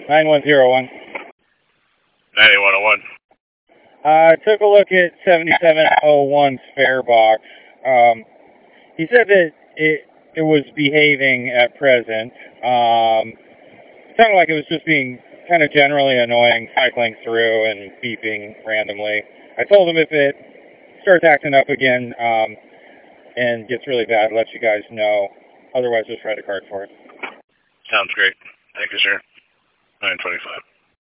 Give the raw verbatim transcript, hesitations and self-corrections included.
nine one zero one. ninety-one oh one. I uh, took a look at seventy-seven oh one's fare box. Um, he said that it it was behaving at present. Um, sounded like it was just being kind of generally annoying, cycling through and beeping randomly. I told him if it starts acting up again um, and gets really bad, let you guys know. Otherwise, just write a card for it. Sounds great. Thank you, sir. nine twenty-five.